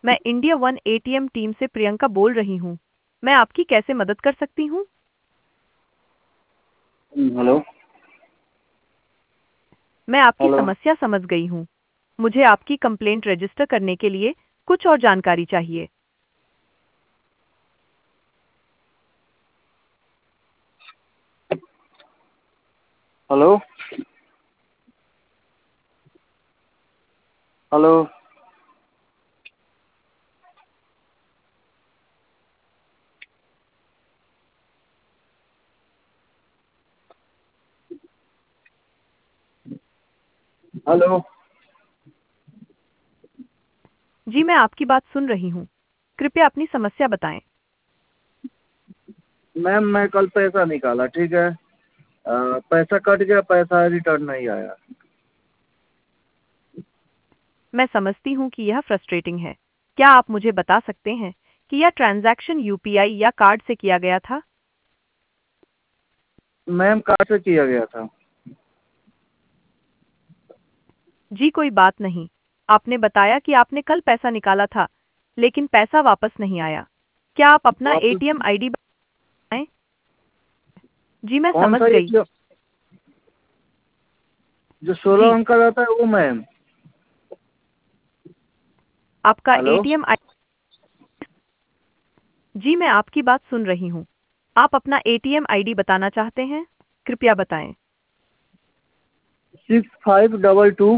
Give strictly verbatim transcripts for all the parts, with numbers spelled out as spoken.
मैं India one ATM team से प्रियंका बोल रही हूँ। मैं आपकी कैसे मदद कर सकती हूँ? हेलो। मैं आपकी हेलो। समस्या समझ गई हूँ। मुझे आपकी कंप्लेंट रजिस्टर करने के लिए कुछ और जानकारी चाहिए। हेलो। हेलो। हेलो। जी, मैं आपकी बात सुन रही हूँ। कृपया अपनी समस्या बताएं। मैम, मैं कल पैसा निकाला, ठीक है। अ, पैसा कट गया, पैसा रिटर्न नहीं आया। मैं समझती हूँ कि यह फ्रस्ट्रेटिंग है। क्या आप मुझे बता सकते हैं कि यह ट्रांजैक्शन यूपीआई या कार्ड से किया गया था? मैम, कार्ड से किया गया था। जी, कोई बात नहीं। आपने बताया कि आपने कल पैसा निकाला था, लेकिन पैसा वापस नहीं आया। क्या आप अपना वापस एटीएम आईडी बताएं? जी, मैं कौन समझ सा गई। एटीएम? जो सोलह जी, अंक का रहता है वो, मैम। आपका हेलो। एटीएम आई जी, मैं आपकी बात सुन रही हूँ। आप अपना एटीएम आईडी बताना चाहते हैं? कृपया बताएं। Six five double two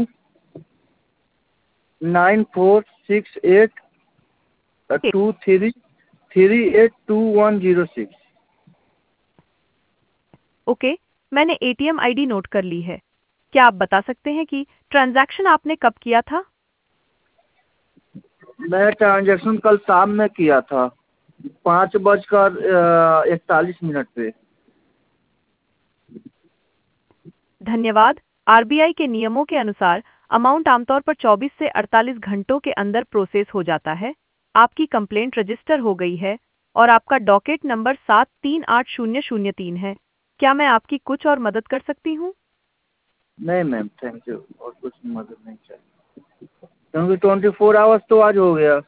nine four six eight two three three eight two one zero six. Okay, मैंने एटीएम आईडी नोट कर ली है। क्या आप बता सकते हैं कि ट्रांजैक्शन आपने कब किया था? मैं ट्रांजेक्शन कल शाम में किया था, पाँच बजकर इकतालीस मिनट पे। धन्यवाद। आरबीआई के नियमों के अनुसार अमाउंट आमतौर पर चौबीस से अड़तालीस घंटों के अंदर प्रोसेस हो जाता है। आपकी कंप्लेंट रजिस्टर हो गई है और आपका डॉकेट नंबर सात तीन आठ शून्य शून्य तीन है। क्या मैं आपकी कुछ और मदद कर सकती हूँ? नहीं मैम, थैंक यू, और कुछ मदद नहीं चाहिए, क्योंकि ट्वेंटी फोर आवर्स तो आज हो गया।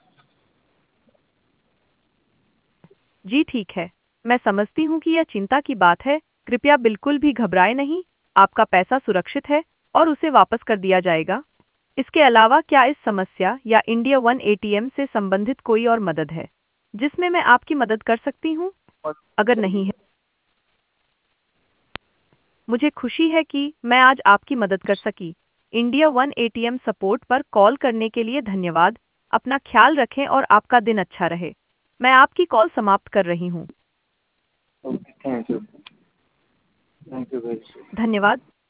जी ठीक है, मैं समझती हूँ कि यह चिंता की बात है। कृपया बिल्कुल भी घबराएं नहीं। आपका पैसा सुरक्षित है और उसे वापस कर दिया जाएगा। इसके अलावा क्या इस समस्या या इंडिया वन एटीएम से संबंधित कोई और मदद है जिसमें मैं आपकी मदद कर सकती हूँ? अगर नहीं है, मुझे खुशी है कि मैं आज आपकी मदद कर सकी। इंडिया वन एटीएम सपोर्ट पर कॉल करने के लिए धन्यवाद। अपना ख्याल रखें और आपका दिन अच्छा रहे। मैं आपकी कॉल समाप्त कर रही हूँ। Okay, thank you. Thank you very much. धन्यवाद।